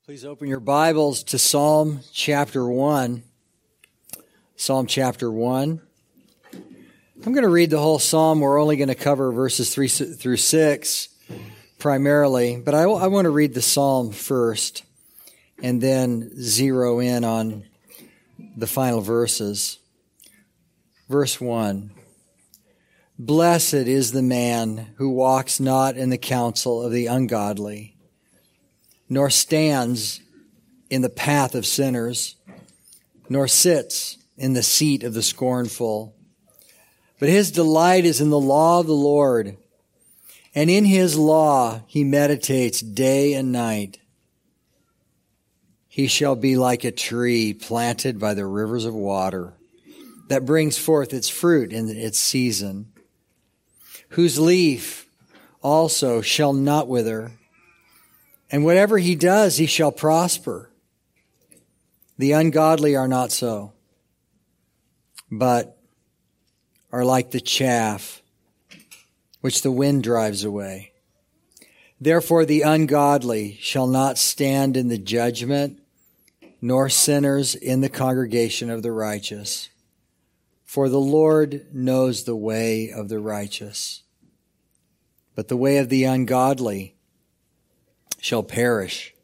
Please open your Bibles to Psalm chapter 1. Psalm chapter 1. I'm going to read the whole psalm. We're only going to cover verses 3 through 6 primarily, but I want to read the psalm first and then zero in on the final verses. Verse 1. Blessed is the man who walks not in the counsel of the ungodly, nor stands in the path of sinners, nor sits in the seat of the scornful. But his delight is in the law of the Lord, and in his law he meditates day and night. He shall be like a tree planted by the rivers of water, that brings forth its fruit in its season, whose leaf also shall not wither, and whatever he does, he shall prosper. The ungodly are not so, but are like the chaff which the wind drives away. Therefore the ungodly shall not stand in the judgment, nor sinners in the congregation of the righteous. For the Lord knows the way of the righteous, but the way of the ungodly shall perish.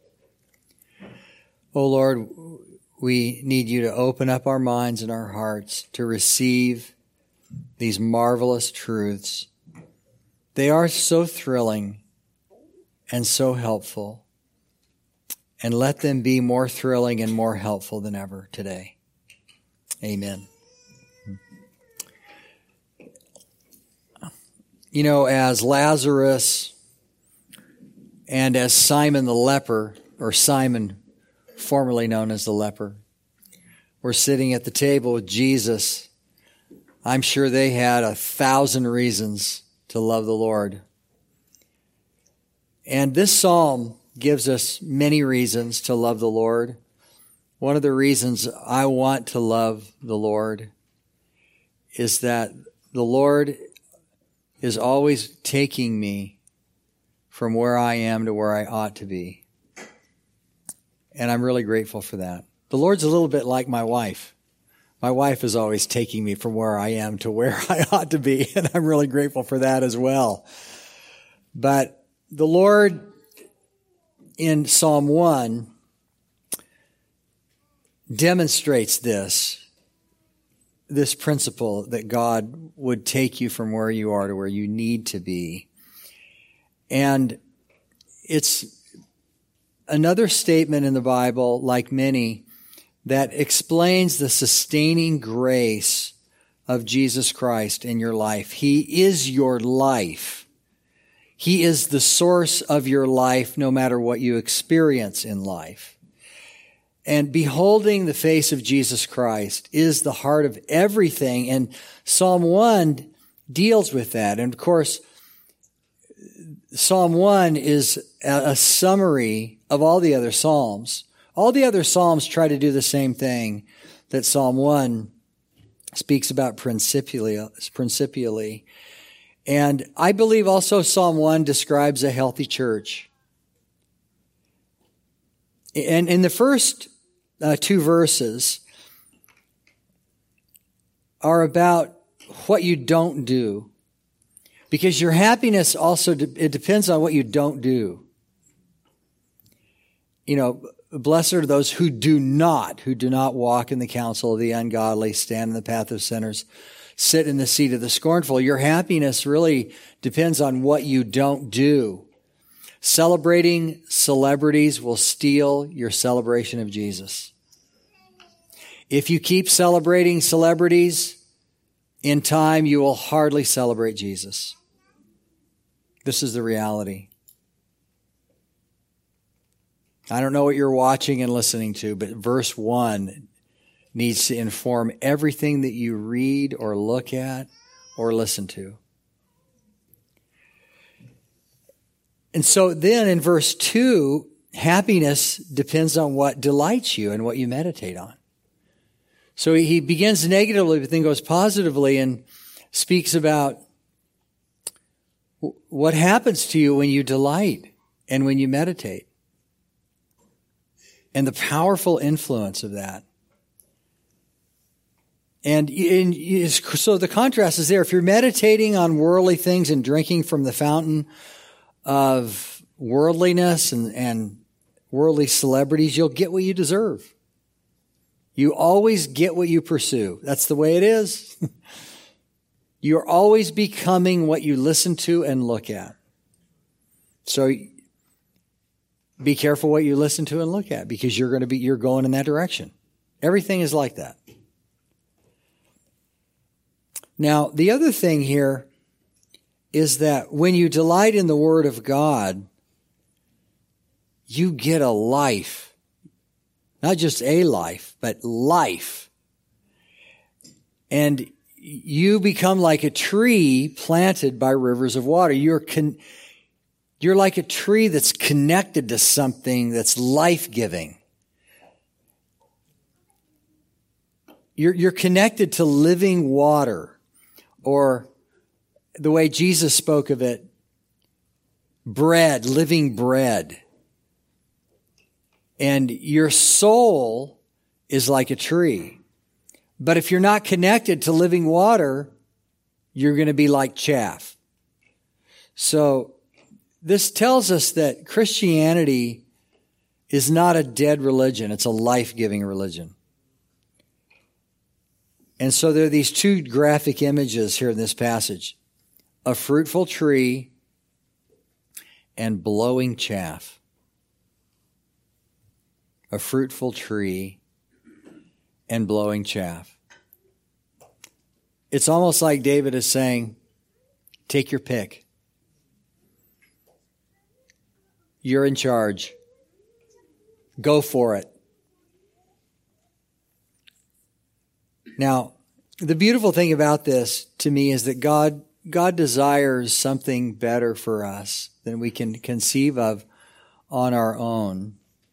O Lord, we need you to open up our minds and our hearts to receive these marvelous truths. They are so thrilling and so helpful, and let them be more thrilling and more helpful than ever today. Amen. You know, as Lazarus and as Simon the leper, or Simon, formerly known as the leper, were sitting at the table with Jesus, I'm sure they had 1,000 reasons to love the Lord. And this psalm gives us many reasons to love the Lord. One of the reasons I want to love the Lord is that the Lord is always taking me from where I am to where I ought to be. And I'm really grateful for that. The Lord's a little bit like my wife. My wife is always taking me from where I am to where I ought to be, and I'm really grateful for that as well. But the Lord in Psalm 1 demonstrates this principle that God would take you from where you are to where you need to be. And it's another statement in the Bible, like many, that explains the sustaining grace of Jesus Christ in your life. He is your life. He is the source of your life, no matter what you experience in life. And beholding the face of Jesus Christ is the heart of everything. And Psalm 1 deals with that. And of course, Psalm 1 is a summary of all the other Psalms. All the other Psalms try to do the same thing that Psalm 1 speaks about principially. And I believe also Psalm 1 describes a healthy church. And in the first two verses are about what you don't do. Because your happiness also, it depends on what you don't do. You know, blessed are those who do not walk in the counsel of the ungodly, stand in the path of sinners, sit in the seat of the scornful. Your happiness really depends on what you don't do. Celebrating celebrities will steal your celebration of Jesus. If you keep celebrating celebrities, in time you will hardly celebrate Jesus. This is the reality. I don't know what you're watching and listening to, but verse 1 needs to inform everything that you read or look at or listen to. And so then in verse 2, happiness depends on what delights you and what you meditate on. So he begins negatively, but then goes positively and speaks about what happens to you when you delight and when you meditate. and the powerful influence of that. So the contrast is there. If you're meditating on worldly things and drinking from the fountain of worldliness and worldly celebrities, you'll get what you deserve. You always get what you pursue. That's the way it is. You're always becoming what you listen to and look at. So be careful what you listen to and look at, because you're going in that direction. Everything is like that. Now, the other thing here is that when you delight in the Word of God, you get a life. Not just a life, but life. And you become like a tree planted by rivers of water. You're like a tree that's connected to something that's life-giving. You're connected to living water. Or the way Jesus spoke of it, bread, living bread. And your soul is like a tree. But if you're not connected to living water, you're going to be like chaff. So this tells us that Christianity is not a dead religion. It's a life-giving religion. And so there are these two graphic images here in this passage. A fruitful tree and blowing chaff. A fruitful tree and blowing chaff. It's almost like David is saying, take your pick. You're in charge. Go for it. Now, the beautiful thing about this to me is that God desires something better for us than we can conceive of on our own.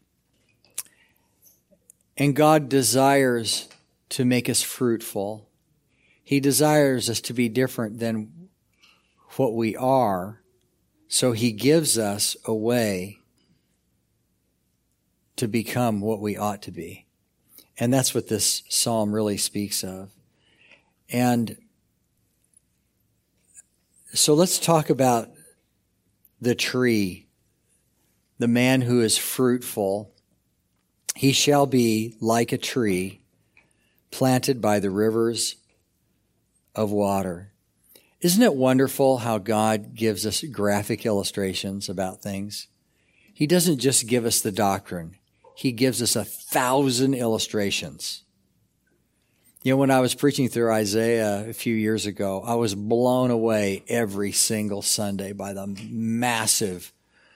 And God desires to make us fruitful. He desires us to be different than what we are. So He gives us a way to become what we ought to be. And that's what this psalm really speaks of. And so let's talk about the tree, the man who is fruitful. He shall be like a tree planted by the rivers of water. Isn't it wonderful how God gives us graphic illustrations about things? He doesn't just give us the doctrine. He gives us 1,000 illustrations. You know, when I was preaching through Isaiah a few years ago, I was blown away every single Sunday by the massive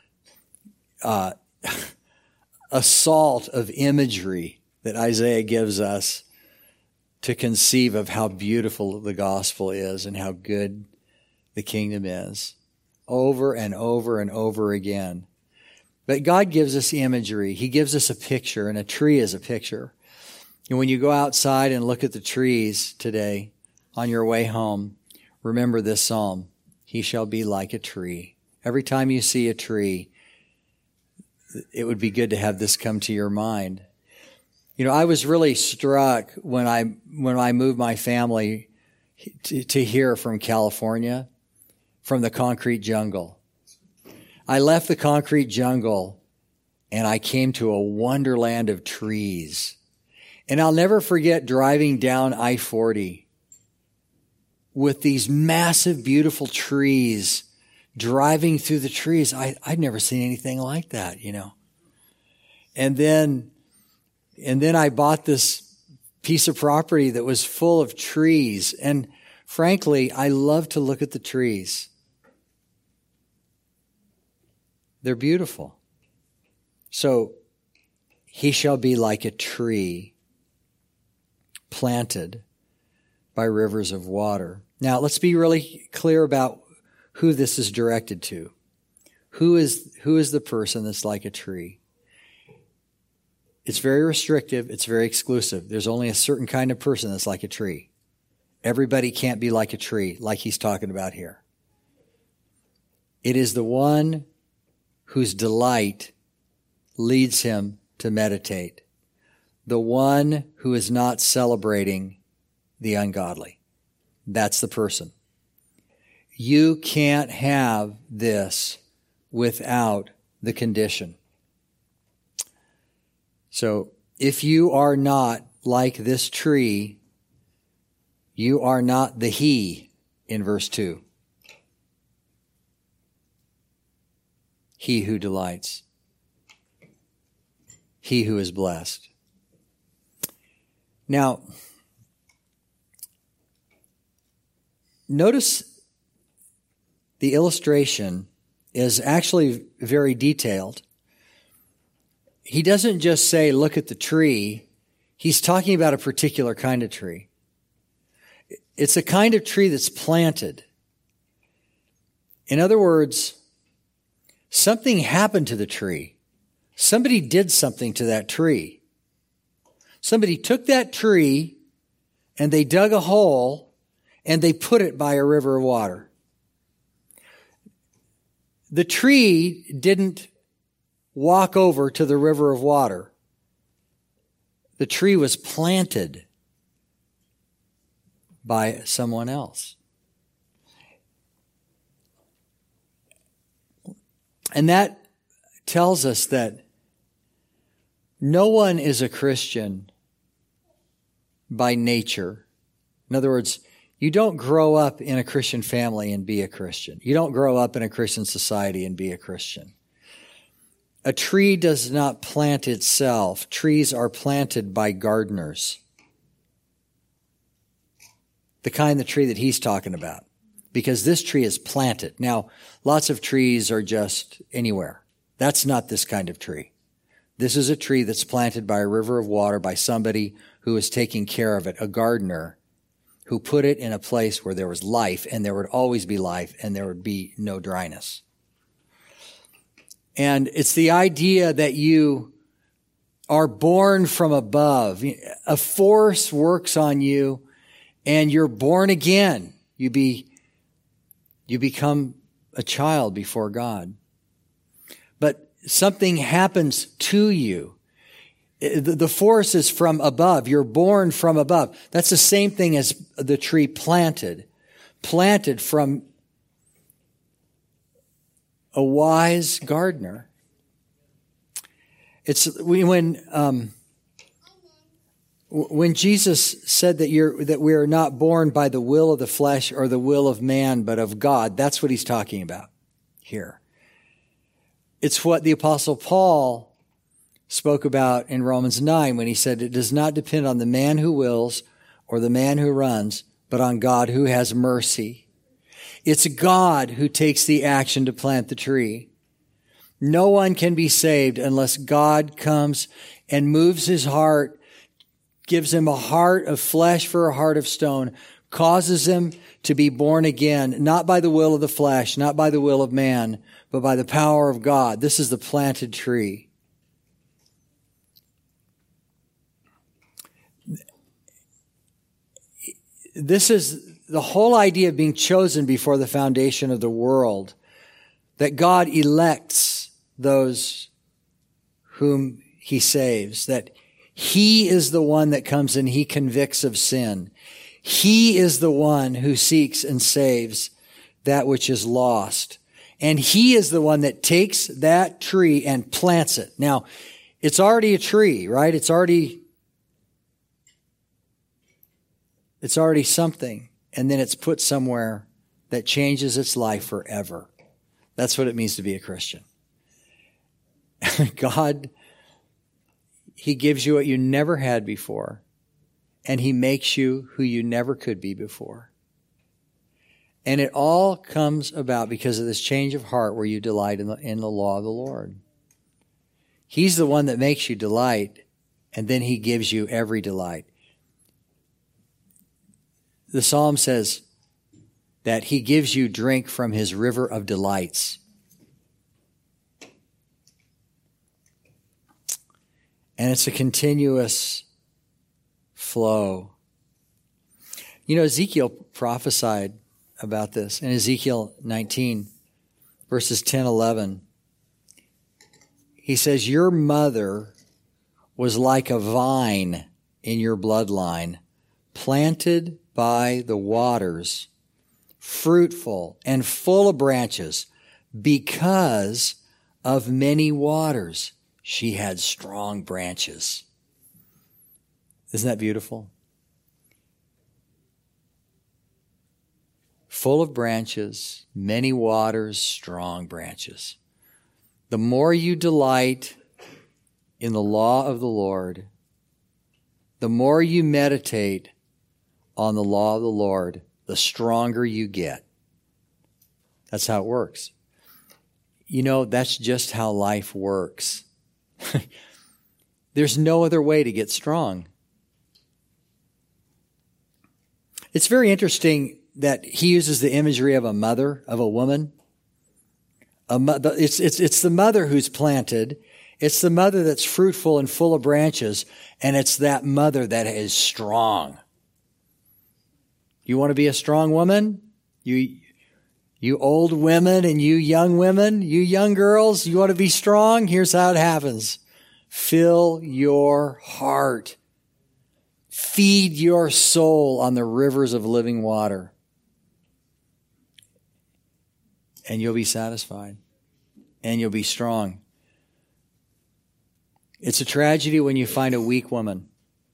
assault of imagery that Isaiah gives us to conceive of how beautiful the gospel is and how good the kingdom is, over and over and over again. But God gives us imagery. He gives us a picture, and a tree is a picture. And when you go outside and look at the trees today on your way home, remember this psalm. He shall be like a tree. Every time you see a tree, it would be good to have this come to your mind. You know, I was really struck when I moved my family to here from California, from the concrete jungle. I left the concrete jungle and I came to a wonderland of trees. And I'll never forget driving down I-40 with these massive, beautiful trees, driving through the trees. I'd never seen anything like that, you know. And then I bought this piece of property that was full of trees. And frankly, I love to look at the trees. They're beautiful. So, he shall be like a tree planted by rivers of water. Now, let's be really clear about who this is directed to. Who is the person that's like a tree? It's very restrictive. It's very exclusive. There's only a certain kind of person that's like a tree. Everybody can't be like a tree, like he's talking about here. It is the one whose delight leads him to meditate. The one who is not celebrating the ungodly. That's the person. You can't have this without the condition. So if you are not like this tree, you are not the he in verse 2. He who delights. He who is blessed. Now, notice the illustration is actually very detailed. He doesn't just say, look at the tree. He's talking about a particular kind of tree. It's a kind of tree that's planted. In other words, something happened to the tree. Somebody did something to that tree. Somebody took that tree and they dug a hole and they put it by a river of water. The tree didn't walk over to the river of water. The tree was planted by someone else. And that tells us that no one is a Christian by nature. In other words, you don't grow up in a Christian family and be a Christian. You don't grow up in a Christian society and be a Christian. A tree does not plant itself. Trees are planted by gardeners. The kind of tree that he's talking about. Because this tree is planted. Now, lots of trees are just anywhere. That's not this kind of tree. This is a tree that's planted by a river of water by somebody who is taking care of it, a gardener who put it in a place where there was life, and there would always be life, and there would be no dryness. And it's the idea that you are born from above. A force works on you, and you're born again. You become a child before God. But something happens to you. The force is from above. You're born from above. That's the same thing as the tree planted. Planted from a wise gardener. It's when Jesus said that we are not born by the will of the flesh or the will of man, but of God, that's what he's talking about here. It's what the Apostle Paul spoke about in Romans 9 when he said it does not depend on the man who wills or the man who runs, but on God who has mercy. It's God who takes the action to plant the tree. No one can be saved unless God comes and moves his heart, gives him a heart of flesh for a heart of stone, causes him to be born again, not by the will of the flesh, not by the will of man, but by the power of God. This is the planted tree. This is the whole idea of being chosen before the foundation of the world, that God elects those whom he saves, that he is the one that comes and he convicts of sin. He is the one who seeks and saves that which is lost. And he is the one that takes that tree and plants it. Now, it's already a tree, right? It's already something. And then it's put somewhere that changes its life forever. That's what it means to be a Christian. God, he gives you what you never had before. And he makes you who you never could be before. And it all comes about because of this change of heart where you delight in the law of the Lord. He's the one that makes you delight, and then he gives you every delight. The Psalm says that he gives you drink from his river of delights. And it's a continuous flow. You know, Ezekiel prophesied about this in Ezekiel 19, verses 10, 11. He says, your mother was like a vine in your bloodline, planted by the waters, fruitful and full of branches. Because of many waters, she had strong branches. Isn't that beautiful? Full of branches, many waters, strong branches. The more you delight in the law of the Lord, the more you meditate on the law of the Lord, the stronger you get. That's how it works. You know, that's just how life works. There's no other way to get strong. It's very interesting that he uses the imagery of a mother, of a woman. It's the mother who's planted. It's the mother that's fruitful and full of branches, and it's that mother that is strong. You want to be a strong woman? You old women and you young women, you young girls, you want to be strong? Here's how it happens. Fill your heart. Feed your soul on the rivers of living water. And you'll be satisfied. And you'll be strong. It's a tragedy when you find a weak woman.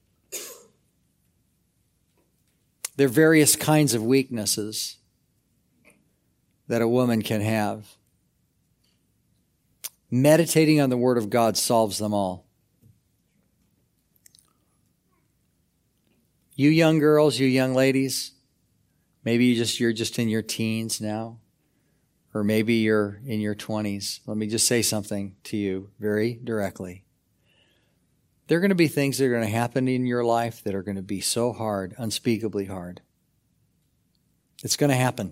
There are various kinds of weaknesses that a woman can have. Meditating on the Word of God solves them all. You young girls, you young ladies, maybe you're just in your teens now, or maybe you're in your 20s. Let me just say something to you very directly. There are going to be things that are going to happen in your life that are going to be so hard, unspeakably hard. It's going to happen.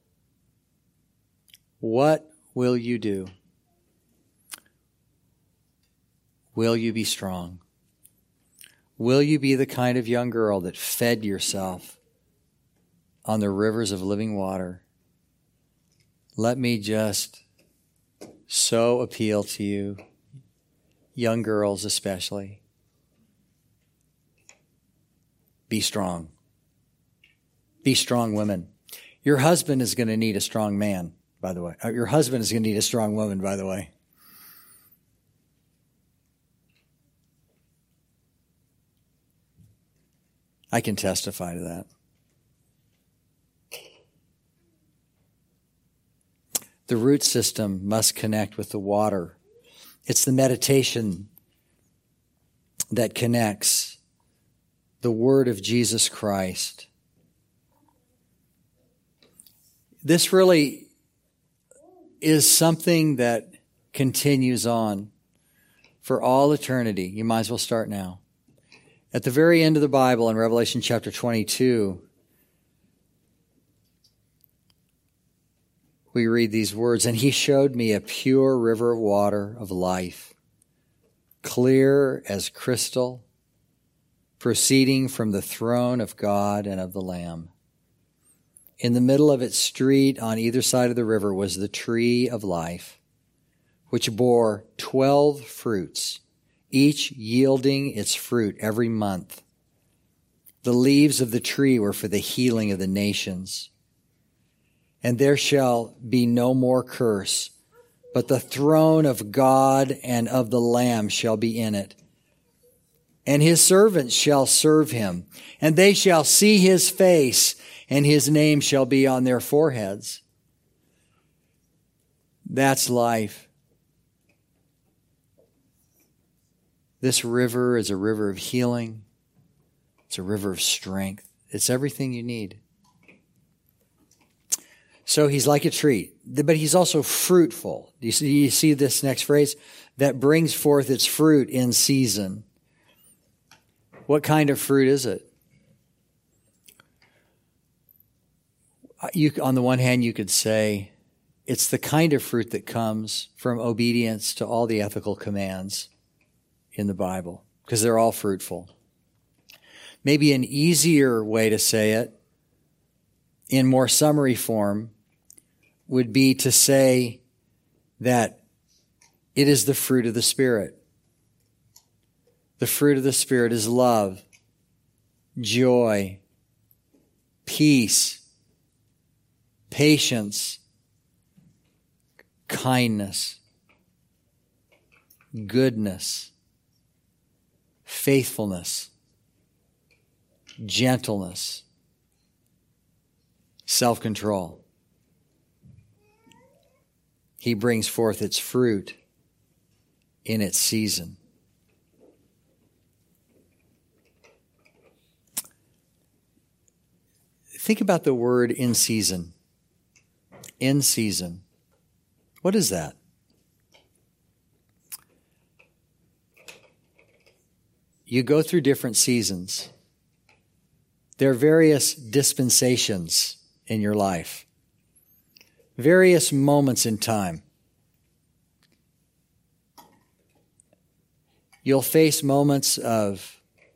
What will you do? Will you be strong? Will you be the kind of young girl that fed yourself on the rivers of living water? Let me just so appeal to you, young girls especially. Be strong. Be strong women. Your husband is going to need a strong man, by the way. Your husband is going to need a strong woman, by the way. I can testify to that. The root system must connect with the water. It's the meditation that connects the word of Jesus Christ. This really is something that continues on for all eternity. You might as well start now. At the very end of the Bible, in Revelation chapter 22, we read these words, "And he showed me a pure river of water of life, clear as crystal, proceeding from the throne of God and of the Lamb. In the middle of its street, on either side of the river, was the tree of life, which bore 12 fruits, each yielding its fruit every month. The leaves of the tree were for the healing of the nations. And there shall be no more curse, but the throne of God and of the Lamb shall be in it. And his servants shall serve him, and they shall see his face, and his name shall be on their foreheads." That's life. This river is a river of healing. It's a river of strength. It's everything you need. So he's like a tree, but he's also fruitful. You see this next phrase? That brings forth its fruit in season. What kind of fruit is it? On the one hand, you could say it's the kind of fruit that comes from obedience to all the ethical commands in the Bible, because they're all fruitful. Maybe an easier way to say it, in more summary form, would be to say that it is the fruit of the Spirit. The fruit of the Spirit is love, joy, peace, patience, kindness, goodness, faithfulness, gentleness, self-control. He brings forth its fruit in its season. Think about the word in season. In season. What is that? You go through different seasons. There are various dispensations in your life. Various moments in time. You'll face moments of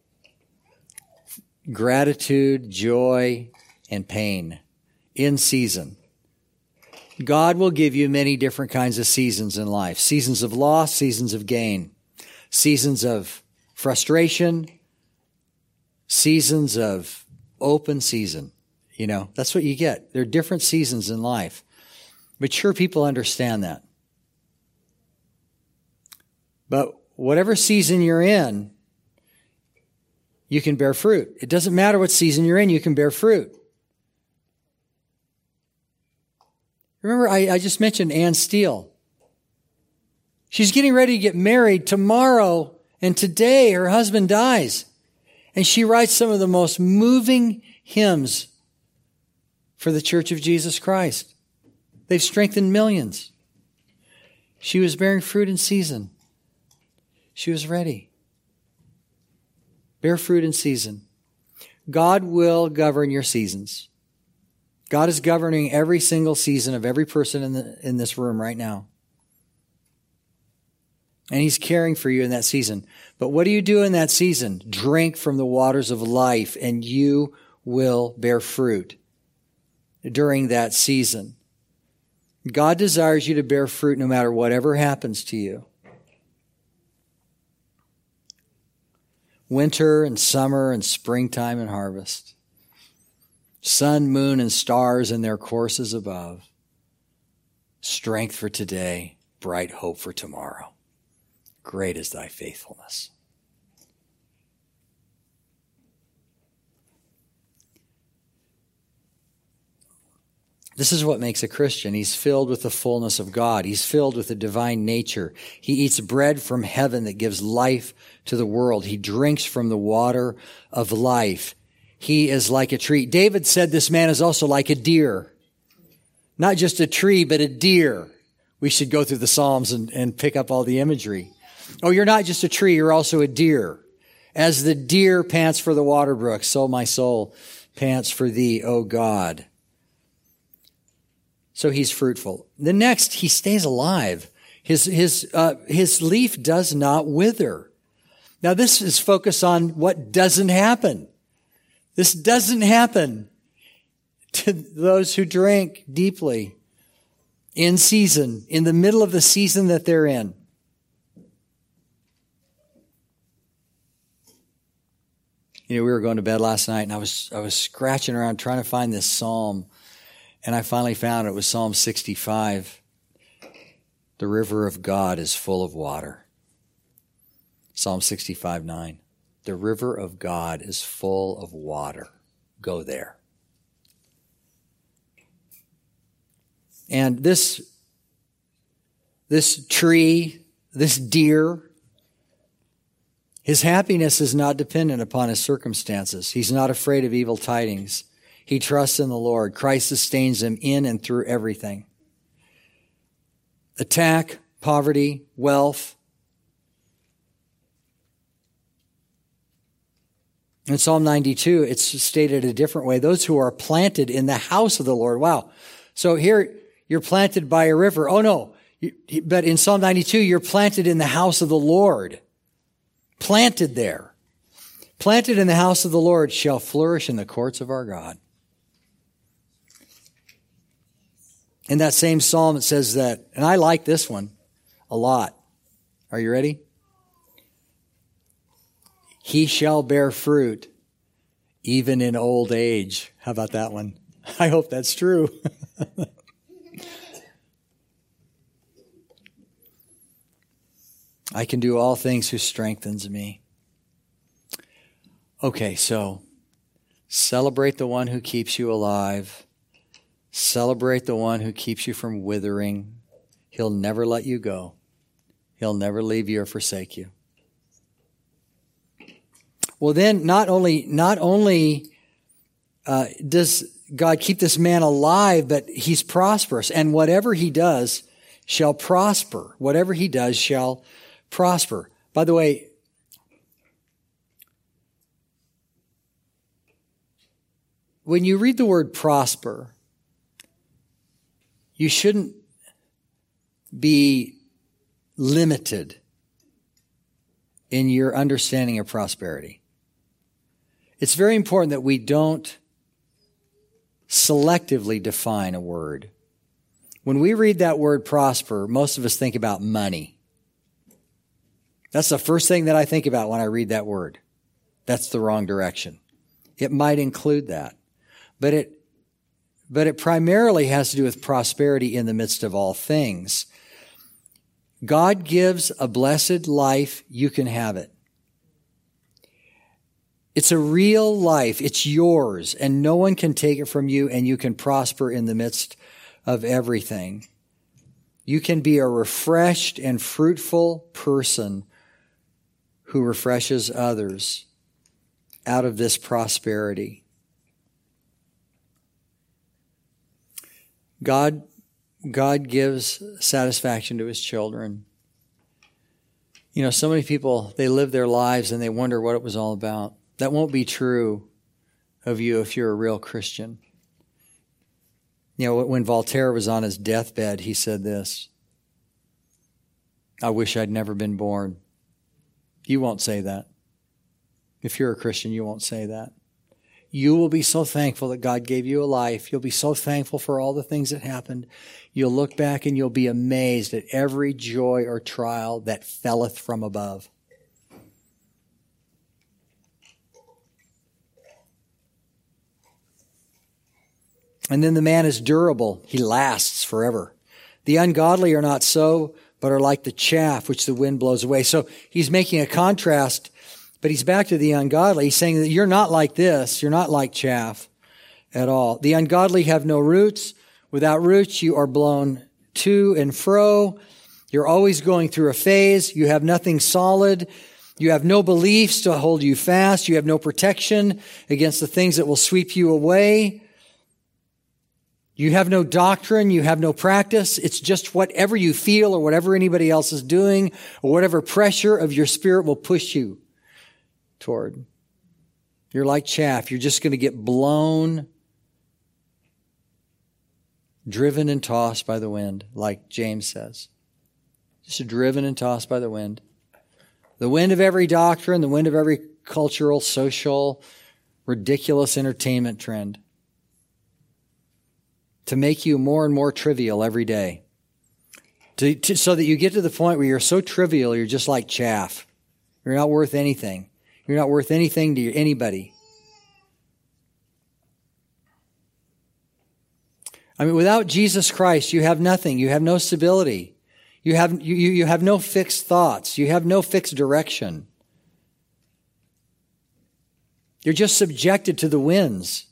gratitude, joy, and pain in season. God will give you many different kinds of seasons in life. Seasons of loss, seasons of gain, seasons of frustration, seasons of open season. You know, that's what you get. There are different seasons in life. Mature people understand that. But whatever season you're in, you can bear fruit. It doesn't matter what season you're in, you can bear fruit. Remember, I just mentioned Ann Steele. She's getting ready to get married tomorrow, and today her husband dies. And she writes some of the most moving hymns for the Church of Jesus Christ. They've strengthened millions. She was bearing fruit in season. She was ready. Bear fruit in season. God will govern your seasons. God is governing every single season of every person in this room right now. And He's caring for you in that season. But what do you do in that season? Drink from the waters of life, and you will bear fruit during that season. God desires you to bear fruit no matter whatever happens to you. Winter and summer and springtime and harvest. Sun, moon, and stars in their courses above. Strength for today, bright hope for tomorrow. Great is thy faithfulness. This is what makes a Christian. He's filled with the fullness of God. He's filled with the divine nature. He eats bread from heaven that gives life to the world. He drinks from the water of life. He is like a tree. David said this man is also like a deer. Not just a tree, but a deer. We should go through the Psalms and pick up all the imagery. Oh, you're not just a tree, you're also a deer. As the deer pants for the water brook, so my soul pants for thee, O God. So he's fruitful. The next, he stays alive. His leaf does not wither. Now this is focused on what doesn't happen. This doesn't happen to those who drink deeply in season, in the middle of the season that they're in. You know, we were going to bed last night, and I was scratching around trying to find this psalm, and I finally found it was Psalm 65. The river of God is full of water. Psalm 65:9. The river of God is full of water. Go there. And this tree, this deer, his happiness is not dependent upon his circumstances. He's not afraid of evil tidings. He trusts in the Lord. Christ sustains him in and through everything. Attack, poverty, wealth. In Psalm 92, it's stated a different way. Those who are planted in the house of the Lord. Wow. So here, you're planted by a river. Oh no. But in Psalm 92, you're planted in the house of the Lord. Planted there. Planted in the house of the Lord shall flourish in the courts of our God. In that same psalm, it says that, and I like this one a lot. Are you ready? he shall bear fruit even in old age. How about that one? I hope that's true. I can do all things who strengthens me. Okay, so celebrate the one who keeps you alive. Celebrate the one who keeps you from withering. He'll never let you go. He'll never leave you or forsake you. Well, then, not only does God keep this man alive, but he's prosperous. And whatever he does shall prosper. Whatever he does shall prosper. By the way, when you read the word prosper, you shouldn't be limited in your understanding of prosperity. It's very important that we don't selectively define a word. When we read that word prosper, most of us think about money. That's the first thing that I think about when I read that word. That's the wrong direction. It might include that. But it primarily has to do with prosperity in the midst of all things. God gives a blessed life, you can have it. It's a real life. It's yours, and no one can take it from you, and you can prosper in the midst of everything. You can be a refreshed and fruitful person who refreshes others out of this prosperity. God gives satisfaction to his children. You know, so many people, they live their lives and they wonder what it was all about. That won't be true of you if you're a real Christian. You know, when Voltaire was on his deathbed, he said this: I wish I'd never been born. You won't say that. If you're a Christian, you won't say that. You will be so thankful that God gave you a life. You'll be so thankful for all the things that happened. You'll look back and you'll be amazed at every joy or trial that felleth from above. And then the man is durable. He lasts forever. The ungodly are not so, but are like the chaff which the wind blows away. So he's making a contrast, but he's back to the ungodly. He's saying that you're not like this. You're not like chaff at all. The ungodly have no roots. Without roots, you are blown to and fro. You're always going through a phase. You have nothing solid. You have no beliefs to hold you fast. You have no protection against the things that will sweep you away. You have no doctrine. You have no practice. It's just whatever you feel or whatever anybody else is doing or whatever pressure of your spirit will push you toward. You're like chaff. You're just going to get blown, driven and tossed by the wind, like James says. Just driven and tossed by the wind. The wind of every doctrine, the wind of every cultural, social, ridiculous entertainment trend. To make you more and more trivial every day. So that you get to the point where you're so trivial, you're just like chaff. You're not worth anything. You're not worth anything to anybody. I mean, without Jesus Christ, you have nothing. You have no stability. You have no fixed thoughts. You have no fixed direction. You're just subjected to the winds.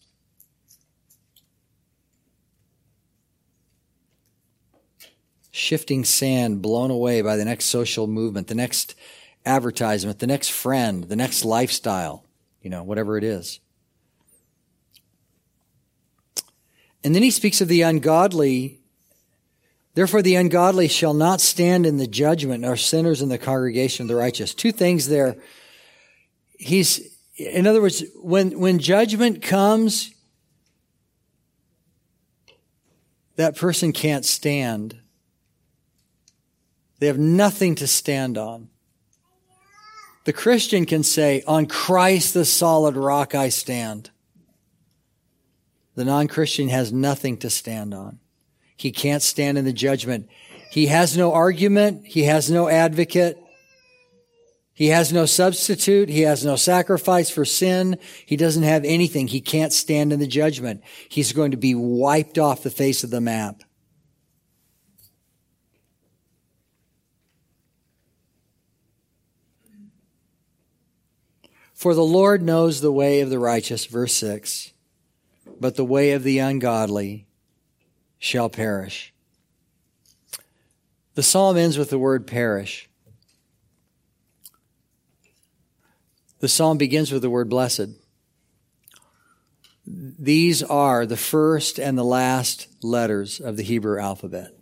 Shifting sand blown away by the next social movement, the next advertisement, the next friend, the next lifestyle, whatever it is. And then he speaks of the ungodly. Therefore, the ungodly shall not stand in the judgment, nor sinners in the congregation of the righteous. Two things there. In other words, when judgment comes, that person can't stand. They have nothing to stand on. The Christian can say, on Christ the solid rock I stand. The non-Christian has nothing to stand on. He can't stand in the judgment. He has no argument. He has no advocate. He has no substitute. He has no sacrifice for sin. He doesn't have anything. He can't stand in the judgment. He's going to be wiped off the face of the map. For the Lord knows the way of the righteous, verse 6, but the way of the ungodly shall perish. The psalm ends with the word perish. The psalm begins with the word blessed. These are the first and the last letters of the Hebrew alphabet.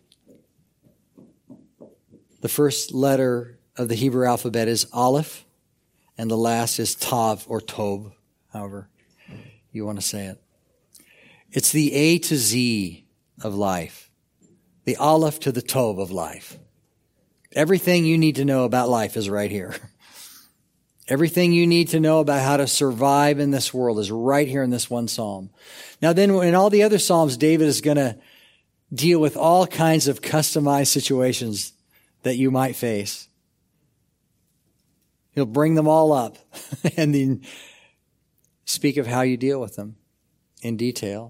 The first letter of the Hebrew alphabet is Aleph, and the last is Tav or Tob, however you want to say it. It's the A to Z of life, the Aleph to the Tob of life. Everything you need to know about life is right here. Everything you need to know about how to survive in this world is right here in this one psalm. Now then, in all the other psalms, David is going to deal with all kinds of customized situations that you might face. He'll bring them all up and then speak of how you deal with them in detail.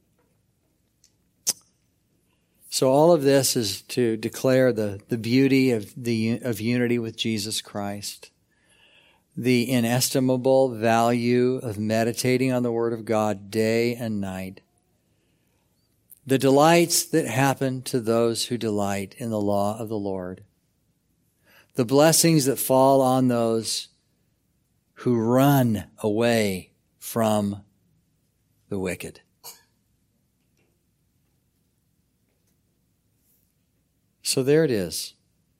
So all of this is to declare the beauty of unity with Jesus Christ, the inestimable value of meditating on the Word of God day and night, the delights that happen to those who delight in the law of the Lord, the blessings that fall on those who run away from the wicked. So there it is.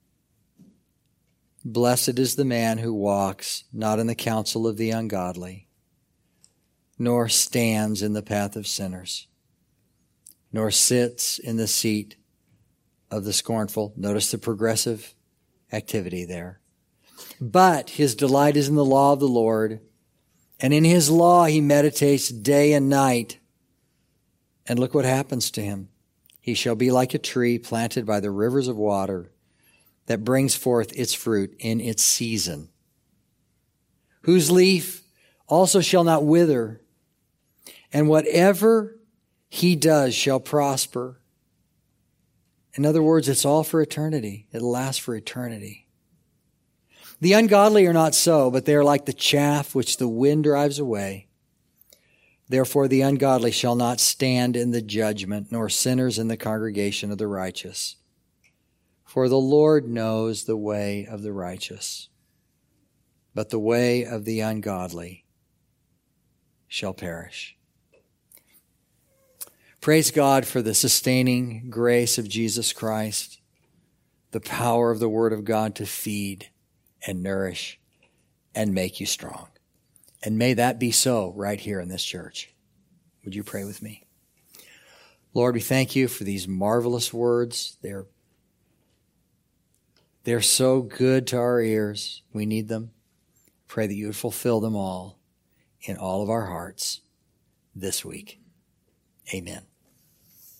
Blessed is the man who walks not in the counsel of the ungodly, nor stands in the path of sinners, nor sits in the seat of the scornful. Notice the progressive activity there. But his delight is in the law of the Lord, and in his law he meditates day and night. And look what happens to him. He shall be like a tree planted by the rivers of water, that brings forth its fruit in its season, whose leaf also shall not wither, and whatever he does shall prosper. In other words, it's all for eternity. It'll last for eternity. The ungodly are not so, but they are like the chaff which the wind drives away. Therefore the ungodly shall not stand in the judgment, nor sinners in the congregation of the righteous. For the Lord knows the way of the righteous, but the way of the ungodly shall perish. Praise God for the sustaining grace of Jesus Christ, the power of the Word of God to feed and nourish and make you strong. And may that be so right here in this church. Would you pray with me? Lord, we thank you for these marvelous words. They're so good to our ears. We need them. Pray that you would fulfill them all in all of our hearts this week. Amen.